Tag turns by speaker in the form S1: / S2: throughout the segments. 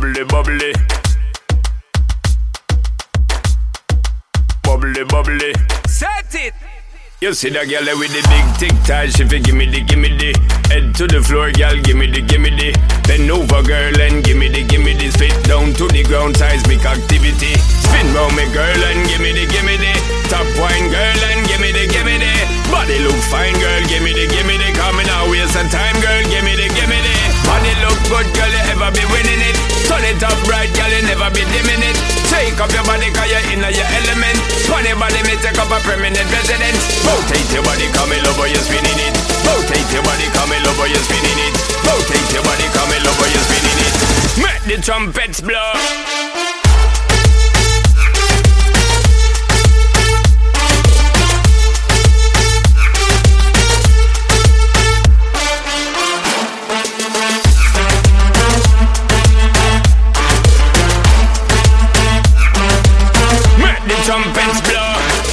S1: bubbly, bubbly. Bubbly, bubbly.
S2: Set it.
S1: You see that girl with the big tic tac, she fi gimme the head to the floor, girl, gimme the bend over, girl, and gimme the spit down to the ground, seismic activity. Spin round me, girl, and gimme the top wine, girl, and gimme the body look fine, girl, gimme the coming out waste of time, girl, gimme the body look good, girl, you ever be winning it. Turn it up bright, girl, you never be dimming it. Take up your body, cause you're in your element. Funny body, me take up a permanent residence. Rotate your body, come in love, you're spinning it. Rotate your body, come in love, you're spinning it. Rotate your body, come in love, you're spinning it. Make the trumpets blow. Trumpets blow.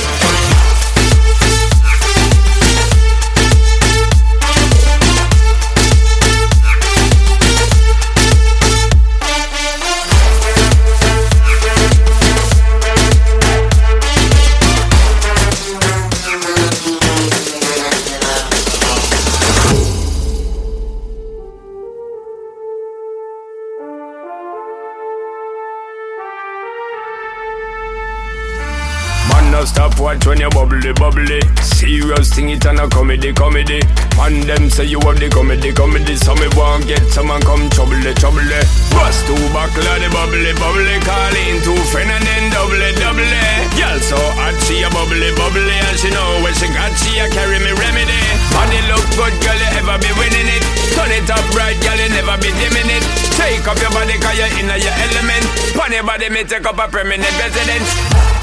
S1: No stop watch when you bubbly, bubbly. Serious thing, it and a comedy. Man them say you have the comedy. So me won't get someone come trouble. Bust two buckle of the bubbly. Call in two friend and then double. Girl so hot, she a bubbly. And she know when she got, she a carry me remedy. Body look good, girl, you ever be winning it. Turn it up bright, girl, you never be dimming it. Take up your body, cause you're in your element. Pon your body, me take up a permanent residence.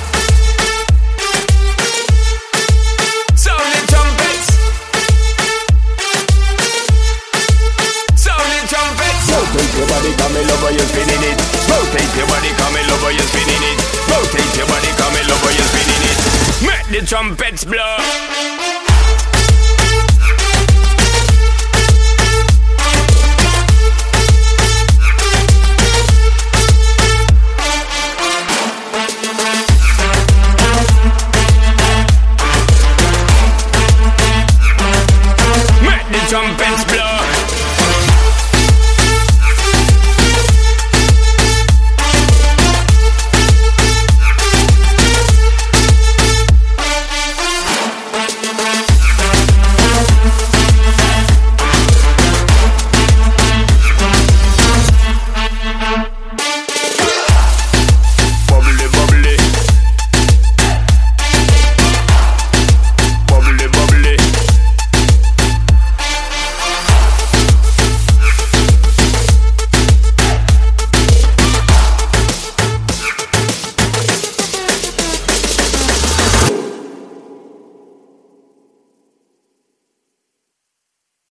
S1: Sounding trumpets. Rotate your body, come in love, you're spinning it. Rotate your body, come in love, you're spinning it. Rotate your body, come in love, you're spinning it. Make the trumpets blow.